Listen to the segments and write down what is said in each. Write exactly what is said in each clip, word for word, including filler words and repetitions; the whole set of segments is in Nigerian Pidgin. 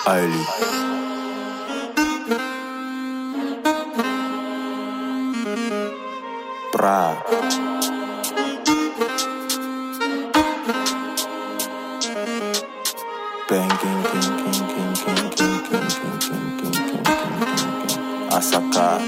highly. Bra. Bang, king, king, king, king, king, king, king, king, king, king, king, king, Asaka.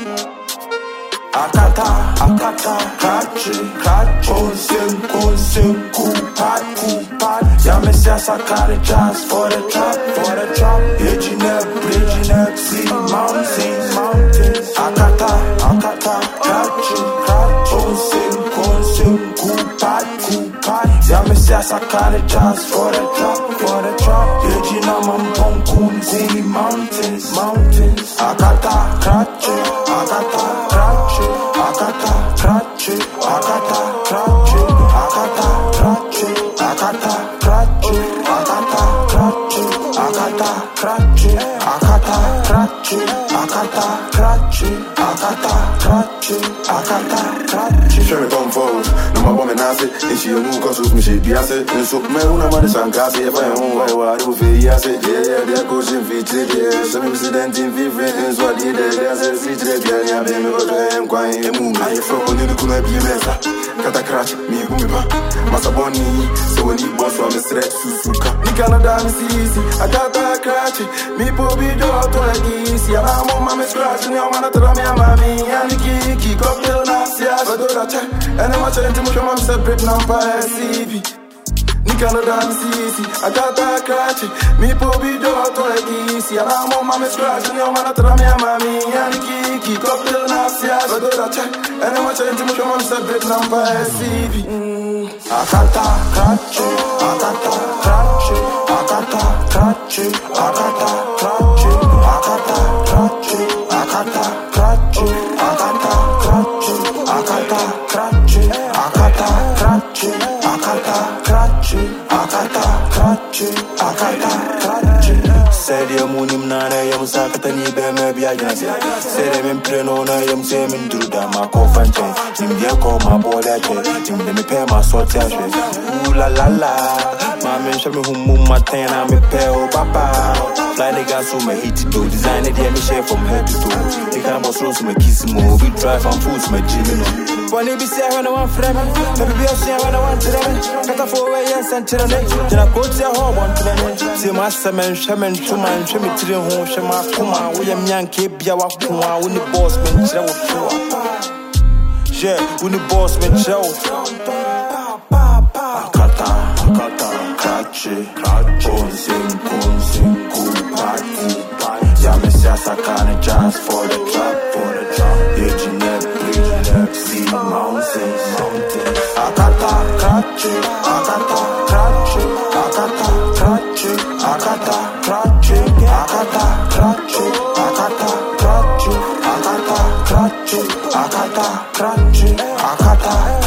Akata, akata, kachi, kachi, konsim, konsim, kupat, kupat. Yamisi asakari jazz for the trap, for the trap. Bridging up, bridging up, see mountains, mountains. Akata, akata, kachi, kachi, konsim, konsim, kupat, kupat. Yamisi asakari jazz for the trap, for the trap. Bridging up, mampong, kun, see mountains, mountains. Akata, kachi, akata, kachi. Akata, krachi, akata, krachi, akata, krachi, akata, krachi, akata, krachi, akata, krachi, akata, krachi, akata, krachi, akata, krachi, akata, krachi. Show me come forward, no my woman nasty. And she a new cause me she be a say. And so me una man is on casi. If I own why why do fe ya say. Yeah yeah, they go in feature yeah. Some incident in fever and so did they. They say see trade yeah yeah. They me go to him kwa him move. I from on the kuna be mesa. Kata crash me go me ba. Masa boni so when he boss wa me straight susuka. Ni Canada me see I got that crash. Me po be do to like this. Yeah I'm on my scratch. Ni I'm not tell me I'm me and kiki cocktail nasia. But do that. And I'm a change to my mom separate number C V. Ni Canada me see I got that crash. Me po be do to like this. Yeah I'm on my scratch. Ni I'm not tell me I'm me and kiki cocktail nasia. But do that. And I'm a change to my mom separate number C V. Akata, krachi, akata, krachi, akata, krachi, akata, krachi, akata, krachi, akata, krachi, akata, krachi, akata, krachi, akata, krachi, akata, krachi, akata, krachi, akata, krachi. Say the moon nana yam sakata ni be me bi ajanse. Say the men play no na yam say min do da ma ko fanche. Tim dia ko ma boda che. Tim de me pay ma sort ya she. Ooh la la la. Ma men show me hum mum matin na me pay o papa. Fly the gas so me hit it do. Design it me share from head to toe. The kind of slow so me kiss mo. We drive and food so me Jimmy no. When they be say when I want friend. Maybe be say when I want to them. Kata for way yes and children. Then I go to your home want to them. Say my semen shaman to man show me to the home show my kuma. We am yanke bia wa kuma. We the boss man show. Yeah, we the boss man show. Akata, akata, krachi, krachi, konsim, konsim, kupati, kupati. Yamisi asakani jazz for the trap, for the trap. Bridging up, bridging up, see mountains, mountains. Akata, krachi, akata, krachi, akata, krachi, akata, krachi, akata, krachi, akata, krachi, akata, krachi, akata, krachi, akata.